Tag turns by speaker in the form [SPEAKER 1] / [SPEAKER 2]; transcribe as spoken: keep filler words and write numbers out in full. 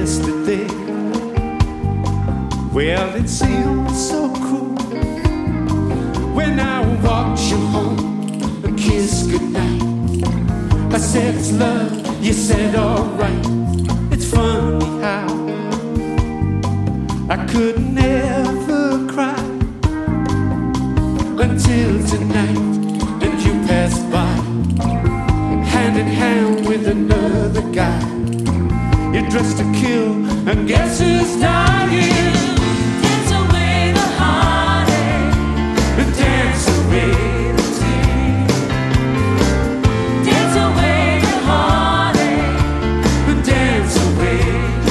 [SPEAKER 1] yesterday. Well, it seemed so cool when I walked you home, a kiss goodnight. I said it's love, you said alright. It's funny how I could never cry until tonight, and you passed by, hand in hand with another guy. You're dressed to kill, and guess who's dying?